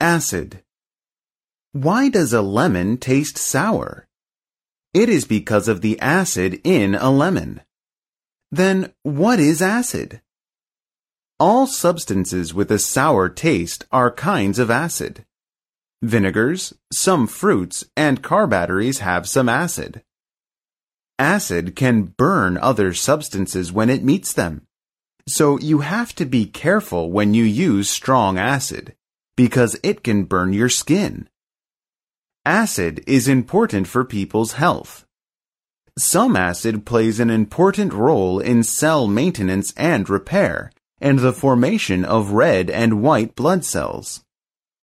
Acid. Why does a lemon taste sour? It is because of the acid in a lemon. Then, what is acid? All substances with a sour taste are kinds of acid. Vinegars, some fruits, and car batteries have some acid. Acid can burn other substances when it meets them. So you have to be careful when you use strong acid, because it can burn your skin. Acid is important for people's health. Some acid plays an important role in cell maintenance and repair, and the formation of red and white blood cells.